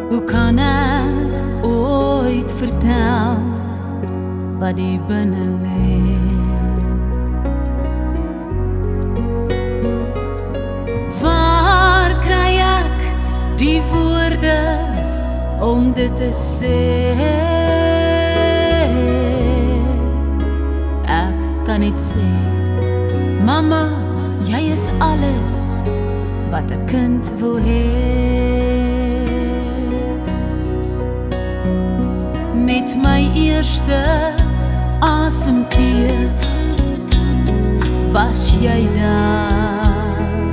Hoe kan ek ooit vertel wat die binne lê? Waar kry ek die woorde om dit te sê? Ek kan net sê, mama, jy is alles wat 'n kind wil hê. Met my eerste asemteug was jy daar.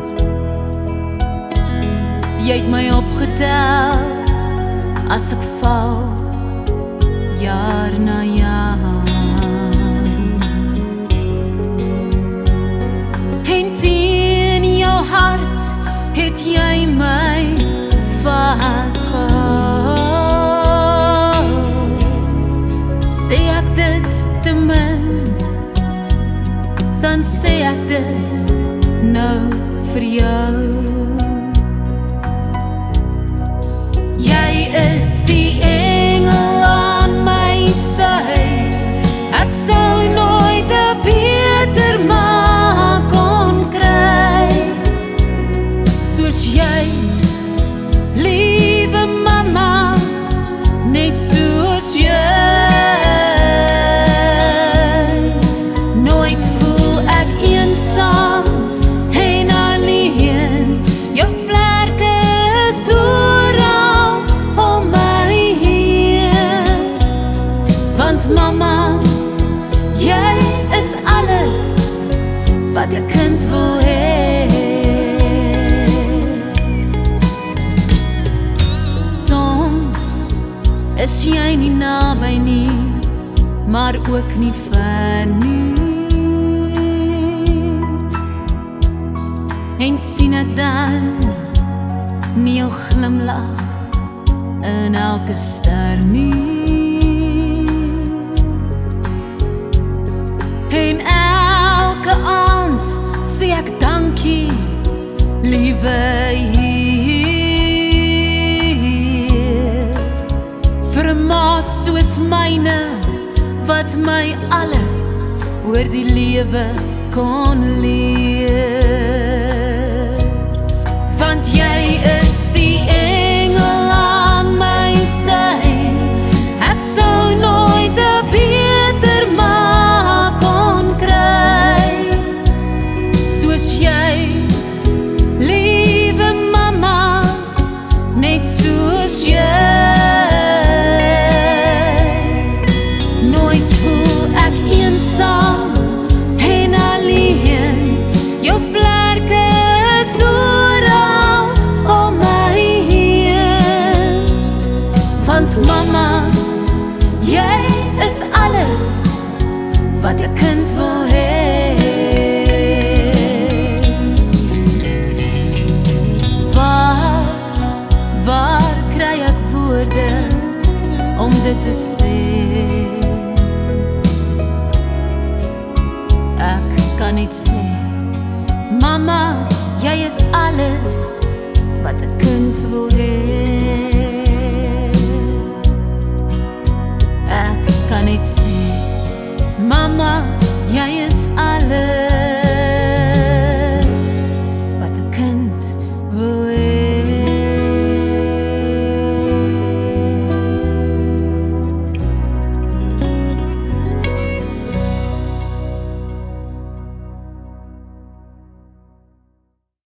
Jy het my opgetel as ek val, jaar na jaar. En teen jou hart het jy my vasgehou. Sê ek dit te min, dan sê ek dit nou vir jou. Jy is die engel aan my sy. Ek sou nooit 'n beter ma kon kry soos jy, liewe mama, net soos jy. Mama, jy is alles wat 'n kind wil hê. Soms is jy nie naby nie, maar ook nie ver nie. En sien ek dan nie jou glimlag in elke ster nie. En elke aand sê ek dankie, liewe Heer, vir 'n ma soos myne, wat my alles oor die lewe kon leer. Want jy is die engel aan my sy. Ek sou nooit 'n beter ma soos jy, liewe mama, net soos jy. Nooit voel ek eensaam en alleen. Jou vlerke is oral om my heen. Want mama, jy is alles wat 'n kind wil hê. Waar kry ek woorde om dit te sê? Ek kan net sê, mama, jy is alles wat 'n kind wil hê. Ek kan net sê, mama, jy is alles